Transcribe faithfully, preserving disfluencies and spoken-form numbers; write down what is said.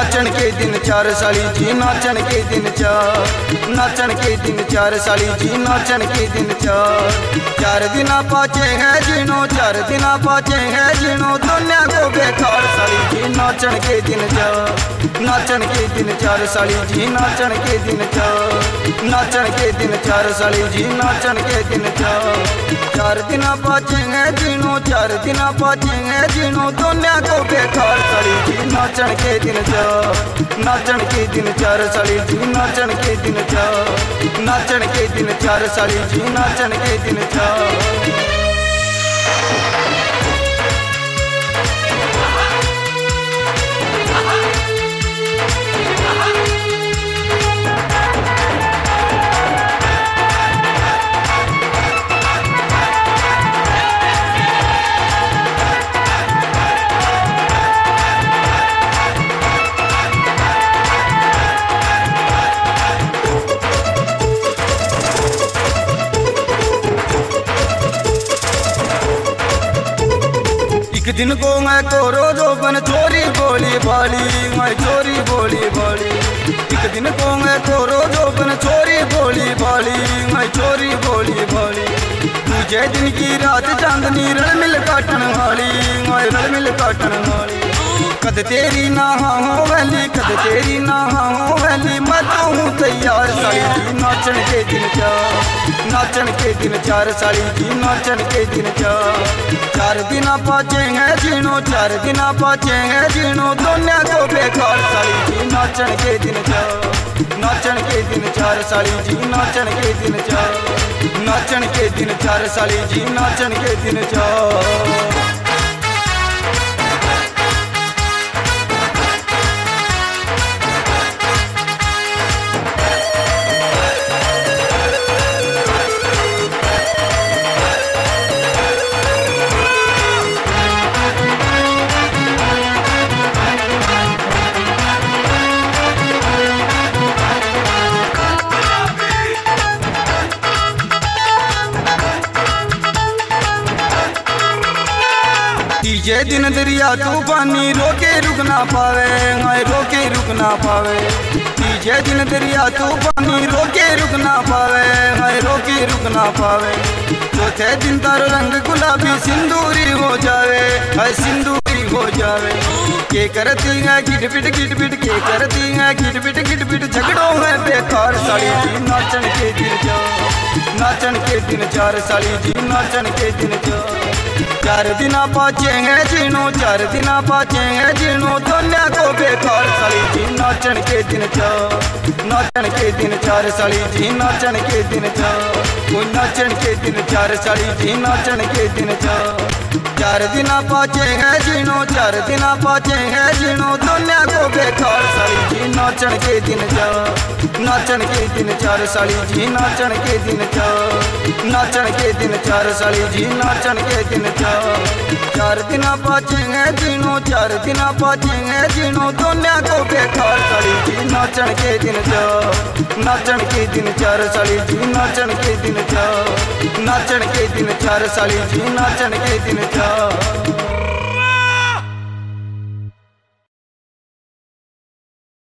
नाचन के दिन चार साली जी नाचन के दिन चार नाचन के दिन चार साली जी नाचन के दिन चार चार दिन पाचे है जीनो चार दिन पाचे है जीनो दुनिया को बेकार साली जी नाचन के दिन चार नाचन के दिन चार साली जी नाचन के दिन चार नाचन के दिन चार साली जी नाचन के दिन चार चार दिन पाचे है जीनो चार दिन पाचे है जीनो दुनिया को बेकार साली जी नाचन के दिन चार नाचन के दिन चार साली जी नाचन के दिन चार नाचन के दिन चार साली जी नाचन के दिन चार एक दिन को मैं कोरो रोबन चोरी बोली बाली मैं चोरी बोली बाली एक दिन को मैं कोरो रोबन चोरी बोली बाली मैं चोरी बोली बाली तुझे दिन की रात चांदनी रल मिल काटन वाली मैं रल मिल काटन वाली कद तेरी ना हो वैली कद तेरी ना हो वैली मैं तो हूँ तैयार साली जी नाचन के दिन चार नाचन के दिन चार साली जी नाचन के दिन चार चार दिन पाचे है जीनो चार दिन पाचे है जीनो दुनिया को बेकार साली जी नाचन के दिन चार नाचन के दिन चार साली जी नाचन के दिन चार नाचन के दिन चार साली जी नाचन के दिन चार तीजे दिन दरिया तूफानी रोके रुक ना पावे हाय रोके रुक ना पावे तीजे दिन दरिया तूफानी रोके रुक ना पावे हाय रोके रुक ना पावे चौथे दिन तारो रंग गुलाबी सिंदूरी हो जावे हाय सिंदूरी हो जावे के करती है गिट पिट गिट पिट के करती है गिट पिट गिट पिट झगड़ों है बेकार साली जी नाचन के दिन चार नाचन के दिन चार साली जी नाचन के दिन चार चार दिन पाचे है जीनो चार दिन पाचे है जीनो दुनिया को बेकार साली जी नाचन के दिन चार नाचन के दिन चार साली जी नाचन के दिन चार कोई नाचन के दिन चार साली जी नाचन के दिन चार चार दिन पाचे है जीनो चार दिन पाचे है जीनो दुनिया को बेकार साली जी नाचन के दिन चार नाचन के दिन चार साली जी नाचन के दिन चार नाचन के दिन चार साली जी नाचन के दिन चार चार दिन पाचे है जीनो चार दिन पाचे है जीनो दुनिया को बेकार साली जी नाचन के दिन चार नाचन के दिन चार साली जी नाचन के दिन चार नाचन के दिन चार साली जी नाचन के दिन चार